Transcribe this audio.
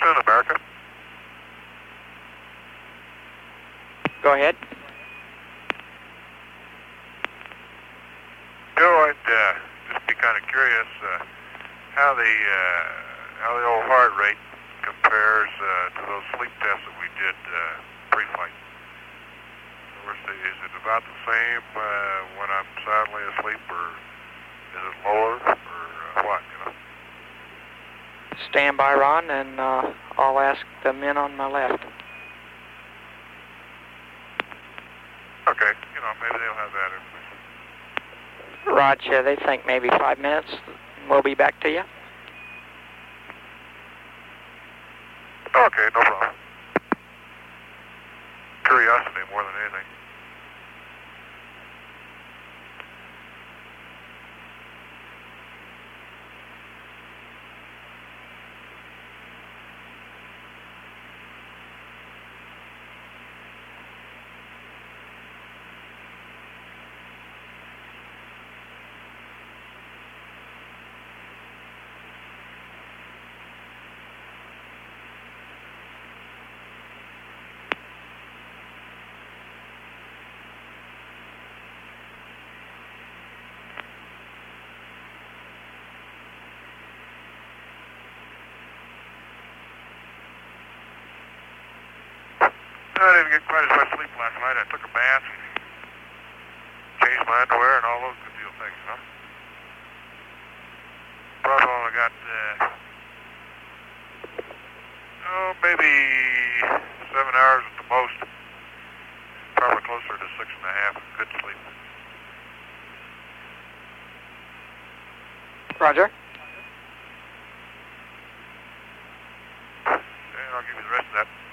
Houston, America. Go ahead. Joe, I'd just be kind of curious how the old heart rate compares to those sleep tests that we did pre-flight. Is it about the same when I'm soundly asleep, or is it lower, or what? You know. Stand by, Ron, and I'll ask the men on my left. Okay, you know, maybe they'll have that information. Roger, they think maybe 5 minutes. We'll be back to you. Okay, no problem. Curiosity more than anything. I didn't get quite as much sleep last night. I took a bath, changed my underwear, and all those good deal things, you know. Probably only got, maybe 7 hours at the most. Probably closer to 6.5. Good sleep. Roger. Okay, I'll give you the rest of that.